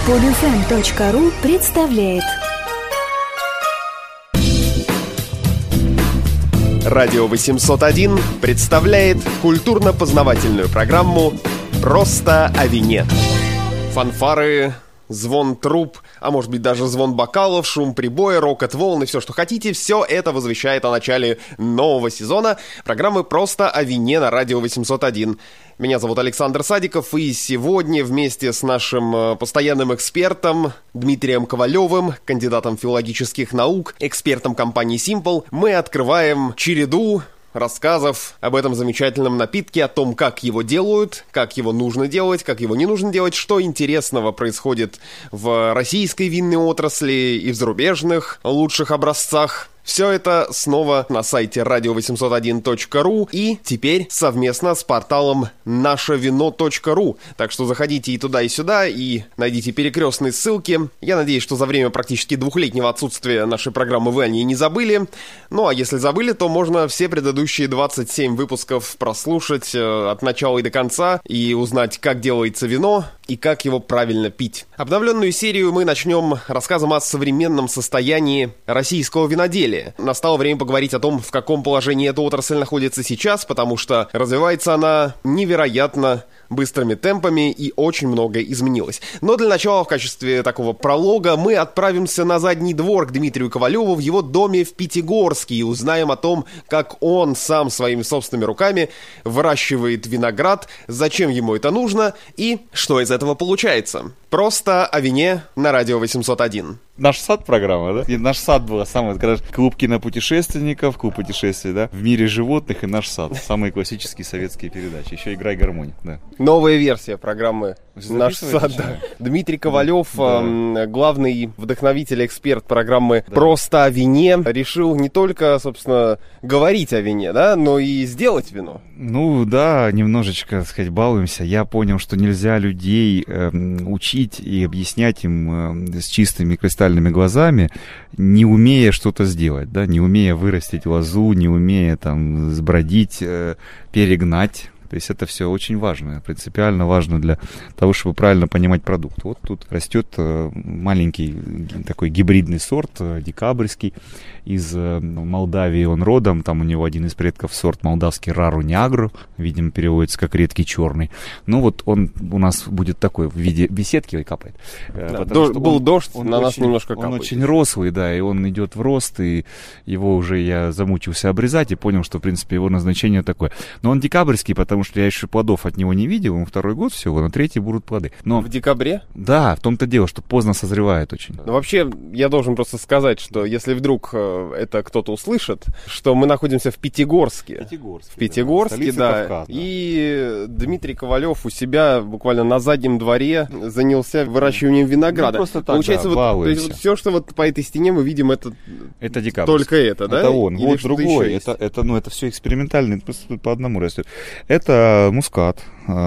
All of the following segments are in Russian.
Podfm.ru представляет Радио 801 представляет культурно-познавательную программу «Просто о вине». Фанфары, звон труб, а может быть даже звон бокалов, шум прибоя, рокот волн и все, что хотите, все это возвещает о начале нового сезона программы «Просто о вине» на Радио 801. Меня зовут Александр Садиков, и сегодня вместе с нашим постоянным экспертом Дмитрием Ковалевым, кандидатом филологических наук, экспертом компании Simple, мы открываем череду рассказов об этом замечательном напитке, о том, как его делают, как его нужно делать, как его не нужно делать, что интересного происходит в российской винной отрасли и в зарубежных лучших образцах. Все это снова на сайте radio801.ru и теперь совместно с порталом нашевино.ру. Так что заходите и туда, и сюда, и найдите перекрестные ссылки. Я надеюсь, что за время практически двухлетнего отсутствия нашей программы вы о ней не забыли. Ну а если забыли, то можно все предыдущие 27 выпусков прослушать от начала и до конца и узнать, как делается вино и как его правильно пить. Обновленную серию мы начнем рассказом о современном состоянии российского виноделия. Настало время поговорить о том, в каком положении эта отрасль находится сейчас, потому что развивается она невероятно быстрыми темпами и очень многое изменилось. Но для начала, в качестве такого пролога, мы отправимся на задний двор к Дмитрию Ковалеву в его доме в Пятигорске и узнаем о том, как он сам своими собственными руками выращивает виноград, зачем ему это нужно и что из этого получается. Просто о вине на Радио 801. Наш сад программа, да? И наш сад была самая, когда клуб кинопутешественников, клуб путешествий, да? В мире животных и наш сад. Самые классические советские передачи. Еще «Играй гармонь», да. Новая версия программы «Наш сад». Да. Дмитрий Ковалев, да. Главный вдохновитель, эксперт программы «Просто о вине», решил не только, собственно, говорить о вине, да, но и сделать вино. Ну да, немножечко, так сказать, балуемся. Я понял, что нельзя людей учить и объяснять им с чистыми кристальными глазами, не умея что-то сделать, да, не умея вырастить лозу, не умея там сбродить, перегнать. То есть это все очень важно, принципиально важно для того, чтобы правильно понимать продукт. Вот тут растет маленький такой гибридный сорт, декабрьский, из Молдавии он родом, там у него один из предков сорт молдавский Рару Нягру, видимо, переводится как редкий черный. Ну вот он у нас будет такой в виде беседки капает. Да, был дождь, на нас немножко капает. Он очень рослый, да, и он идет в рост, и его уже я замучился обрезать и понял, что, в принципе, его назначение такое. Но он декабрьский, потому что я еще плодов от него не видел, ему второй год всего, на третий будут плоды. Но в декабре? Да, в том-то дело, что поздно созревает очень. Но вообще, я должен просто сказать, что если вдруг это кто-то услышит, что мы находимся в Пятигорске. В Пятигорске, да. Кавказа. И Дмитрий Ковалев у себя буквально на заднем дворе занялся выращиванием винограда. Ну, просто так, получается, да, то есть вот все, что вот по этой стене мы видим, это декабрь. Только это, да? Это он. Или вот другой. Это все экспериментально, просто по одному растет. Это мускат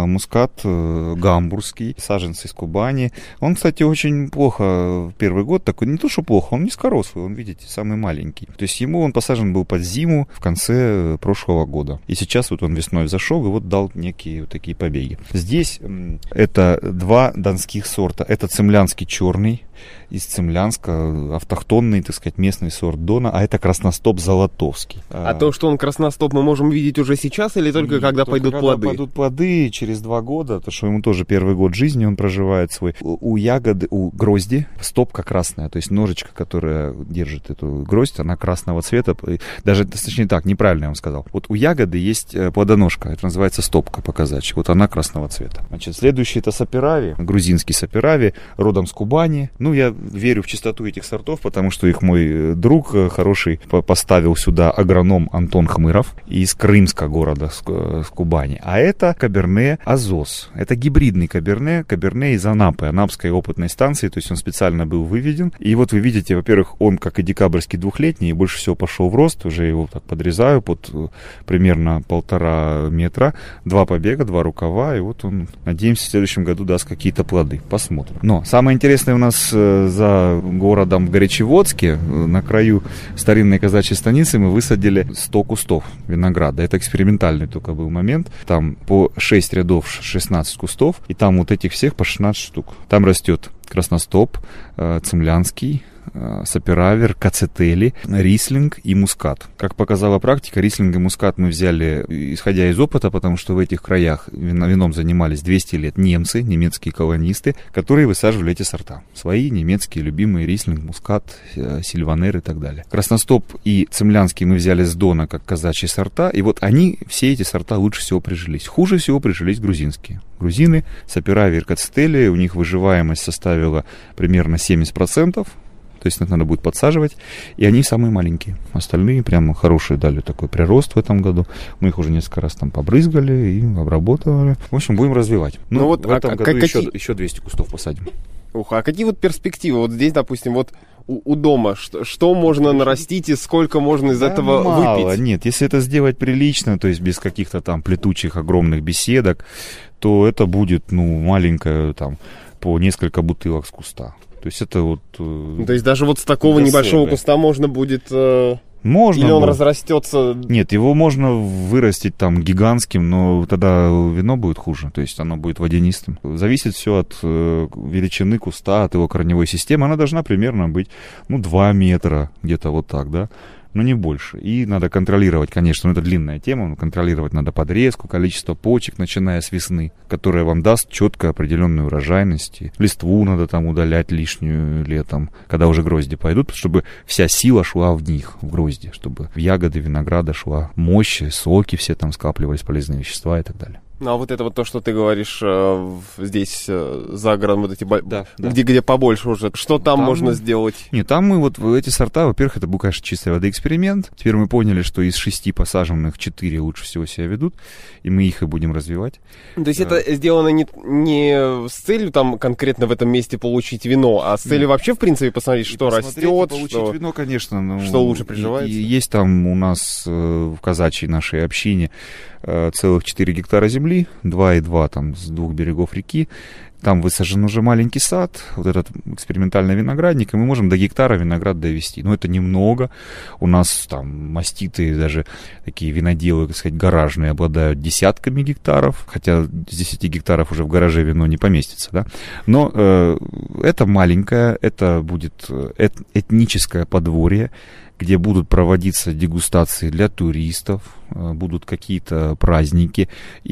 гамбургский, саженцы из Кубани. Он, кстати, очень плохо в первый год, такой, не то что плохо, он низкорослый, он, видите, самый маленький. То есть ему он посажен был под зиму в конце прошлого года. И сейчас вот он весной взошел и вот дал некие вот такие побеги. Здесь это два донских сорта. Это цемлянский черный, из Цемлянска, автохтонный, так сказать, местный сорт Дона, а это красностоп золотовский. А то, что он красностоп, мы можем видеть уже сейчас или только когда пойдут плоды? Когда пойдут плоды через 2 года, потому что ему тоже первый год жизни он проживает свой. У ягоды, у грозди стопка красная, то есть ножичка, которая держит эту гроздь, она красного цвета, даже, точнее так, неправильно я вам сказал. Вот у ягоды есть плодоножка, это называется стопка по-казачьи, вот она красного цвета. Значит, следующий это саперави, грузинский саперави, родом с Кубани. Ну, я верю в чистоту этих сортов, потому что их мой друг хороший поставил сюда агроном Антон Хмыров из Крымска города, с Кубани. А это каберне Азос. Это гибридный каберне из Анапы, Анапской опытной станции, то есть он специально был выведен. И вот вы видите, во-первых, он, как и декабрьский двухлетний, больше всего пошел в рост, уже его так подрезаю под примерно 1,5 метра, 2 побега, 2 рукава, и вот он, надеемся, в следующем году даст какие-то плоды. Посмотрим. Но самое интересное у нас за городом в Горячеводске, на краю старинной казачьей станицы, мы высадили 100 кустов винограда. Это экспериментальный только был момент. Там по 6 рядов 16 кустов, и там вот этих всех по 16 штук. Там растет Красностоп, Цемлянский, Саперавер, Кацетели, Рислинг и Мускат. Как показала практика, Рислинг и Мускат мы взяли, исходя из опыта, потому что в этих краях вином занимались 200 лет немцы, немецкие колонисты, которые высаживали эти сорта. Свои немецкие любимые Рислинг, Мускат, Сильванер и так далее. Красностоп и Цемлянский мы взяли с Дона как казачьи сорта, и вот они, все эти сорта лучше всего прижились. Хуже всего прижились грузинские. Грузины, Саперавер, Кацетели, у них выживаемость составила примерно 70%. То есть надо будет подсаживать, и они самые маленькие. Остальные прямо хорошие дали такой прирост в этом году. Мы их уже несколько раз там побрызгали и обработали. В общем, будем развивать. Ну вот в этом году еще 200 кустов посадим. Ух, а какие вот перспективы? Вот здесь, допустим, вот у дома, что можно нарастить и сколько можно из этого мало. выпить? Нет, если это сделать прилично, то есть без каких-то там плетучих огромных беседок, то это будет, маленькое там по несколько бутылок с куста. То есть это вот... То есть даже вот с такого небольшого куста можно будет... Можно. Или он разрастется... Нет, его можно вырастить там гигантским, но тогда вино будет хуже, то есть оно будет водянистым. Зависит все от величины куста, от его корневой системы. Она должна примерно быть, 2 метра, где-то вот так, да. Но не больше. И надо контролировать, конечно, это длинная тема, но контролировать надо подрезку, количество почек, начиная с весны, которая вам даст четко определенную урожайность. Листву надо там удалять лишнюю летом, когда уже грозди пойдут, чтобы вся сила шла в них, в грозди, чтобы в ягоды винограда шла мощь, соки все там скапливались, полезные вещества и так далее. Ну, а вот это вот то, что ты говоришь здесь, за городом, вот эти, да. Где побольше уже, что там можно сделать? Нет, там мы вот эти сорта, во-первых, это был, конечно, чистой воды эксперимент. Теперь мы поняли, что из 6 посаженных 4 лучше всего себя ведут, и мы их и будем развивать. То есть это сделано не с целью там конкретно в этом месте получить вино, а с целью вообще, в принципе, посмотреть, что растет, получить вино, конечно, что лучше приживается. И есть там у нас в казачьей нашей общине целых 4 гектара земли, 2,2 там с 2 берегов реки. Там высажен уже маленький сад, вот этот экспериментальный виноградник, и мы можем до гектара виноград довести. Но это немного. У нас там маститы, даже такие виноделы, так сказать, гаражные, обладают десятками гектаров, хотя с 10 гектаров уже в гараже вино не поместится, да. Но это маленькое, это будет этническое подворье, где будут проводиться дегустации для туристов, будут какие-то праздники,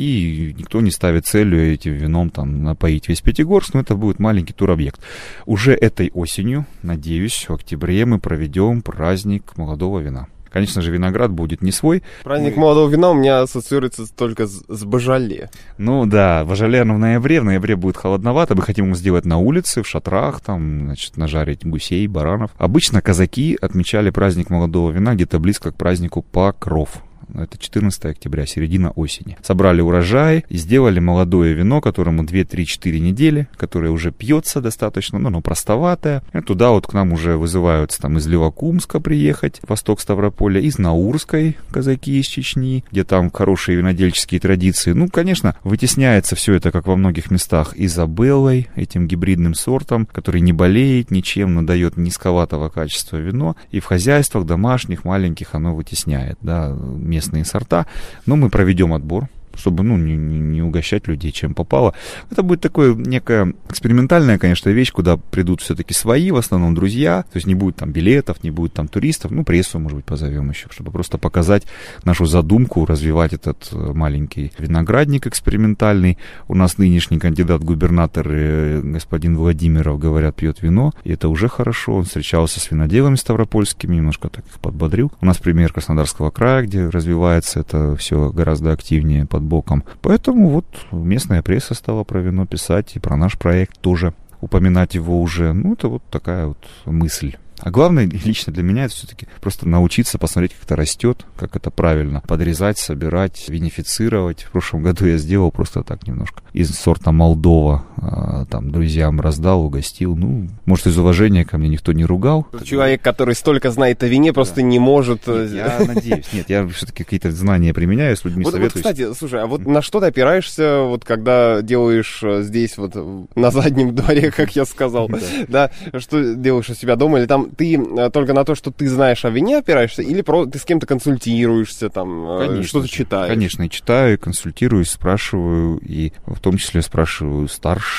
и никто не ставит целью этим вином там напоить весь Пятигорск, но это будет маленький туробъект. Уже этой осенью, надеюсь, в октябре мы проведем праздник молодого вина. Конечно же, виноград будет не свой. Праздник молодого вина у меня ассоциируется только с Божале. Ну да, Божале оно в ноябре будет холодновато. Мы хотим его сделать на улице, в шатрах, там, значит, нажарить гусей, баранов. Обычно казаки отмечали праздник молодого вина где-то близко к празднику Покров. Это 14 октября, середина осени. Собрали урожай и сделали молодое вино, которому 2-3-4 недели, которое уже пьется достаточно, но оно простоватое. И туда вот к нам уже вызываются там из Левокумска приехать, восток Ставрополя, из Наурской казаки из Чечни, где там хорошие винодельческие традиции. Ну, конечно, вытесняется все это, как во многих местах, Изабеллой, этим гибридным сортом, который не болеет ничем, но дает низковатого качества вино. И в хозяйствах домашних, маленьких оно вытесняет, да, местные сорта, но мы проведем отбор, чтобы, не угощать людей, чем попало. Это будет такое некая экспериментальная, конечно, вещь, куда придут все-таки свои, в основном друзья, то есть не будет там билетов, не будет там туристов, прессу, может быть, позовем еще, чтобы просто показать нашу задумку, развивать этот маленький виноградник экспериментальный. У нас нынешний кандидат в губернаторы, господин Владимиров, говорят, пьет вино, и это уже хорошо. Он встречался с виноделами ставропольскими, немножко так их подбодрил. У нас пример Краснодарского края, где развивается это все гораздо активнее под боком. Поэтому вот местная пресса стала про вино писать, и про наш проект тоже упоминать его уже. Это вот такая вот мысль. А главное, лично для меня, это все-таки просто научиться посмотреть, как это растет, как это правильно подрезать, собирать, винифицировать. В прошлом году я сделал просто так немножко. Из сорта Молдова там друзьям раздал, угостил. Может, из уважения ко мне никто не ругал. Человек, который столько знает о вине, просто не может... Нет, я надеюсь. Нет, я все-таки какие-то знания применяю, с людьми советуюсь. Вот, кстати, слушай, а вот на что ты опираешься, вот когда делаешь здесь вот на заднем дворе, как я сказал, да, что делаешь у себя дома, или там ты только на то, что ты знаешь о вине, опираешься, или ты с кем-то консультируешься, там, что-то читаешь? Конечно, и читаю, и консультируюсь, спрашиваю, и в том числе спрашиваю старшее поколение,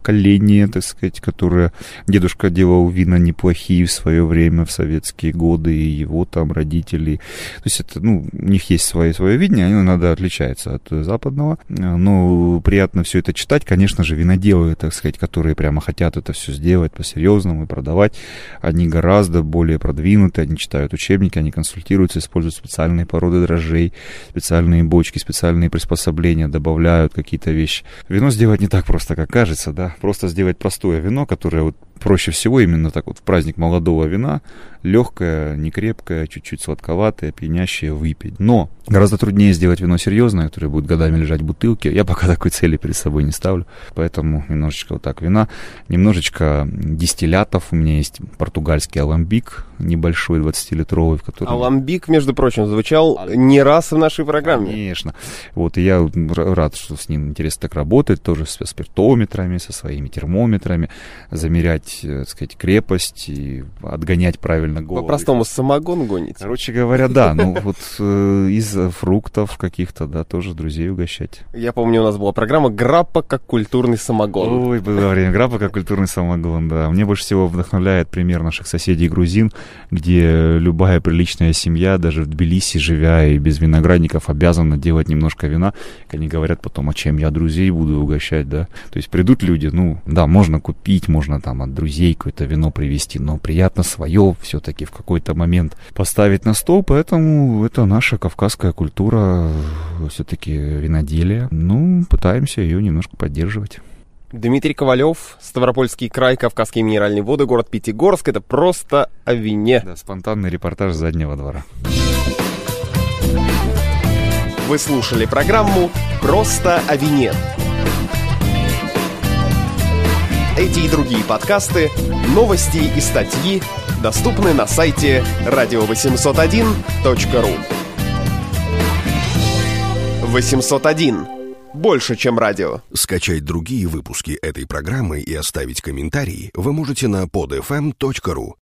поколение, так сказать, которое... Дедушка делал вина неплохие в свое время, в советские годы, и его там родители. То есть это, у них есть свое видение, оно иногда отличается от западного. Но приятно все это читать. Конечно же, виноделы, так сказать, которые прямо хотят это все сделать по-серьезному и продавать, они гораздо более продвинуты, они читают учебники, они консультируются, используют специальные породы дрожжей, специальные бочки, специальные приспособления, добавляют какие-то вещи. Вино сделать не так просто, как кажется, да. Просто сделать простое вино, которое вот проще всего именно так вот в праздник молодого вина, легкое, не крепкое, чуть-чуть сладковатое, пьянящее, выпить. Но гораздо труднее сделать вино серьезное, которое будет годами лежать в бутылке. Я пока такой цели перед собой не ставлю, поэтому немножечко вот так вина, немножечко дистиллятов. У меня есть португальский аламбик, небольшой, 20-литровый, в котором... Аламбик, между прочим, звучал не раз в нашей программе. Конечно. Вот, и я рад, что с ним интересно так работать, тоже со спиртометрами, со своими термометрами, замерять, так сказать, крепость и отгонять правильно голову. По-простому, самогон гоните? Короче говоря, да, вот из фруктов каких-то, да, тоже друзей угощать. Я помню, у нас была программа «Граппа как культурный самогон». Ой, было время, «Граппа как культурный самогон», да. Мне больше всего вдохновляет пример наших соседей грузин, где любая приличная семья, даже в Тбилиси живя и без виноградников, обязана делать немножко вина. Они говорят потом, а чем я друзей буду угощать, да. То есть придут люди, да, можно купить, можно там от друзей какое-то вино привезти, но приятно свое все-таки в какой-то момент поставить на стол, поэтому это наша кавказская культура, все-таки виноделие. Пытаемся ее немножко поддерживать. Дмитрий Ковалев, Ставропольский край, Кавказские минеральные воды, город Пятигорск. Это просто о вине. Да, спонтанный репортаж с заднего двора. Вы слушали программу «Просто о вине». Эти и другие подкасты, новости и статьи доступны на сайте radio801.ru. 801. Больше, чем радио. Скачать другие выпуски этой программы и оставить комментарии вы можете на podfm.ru.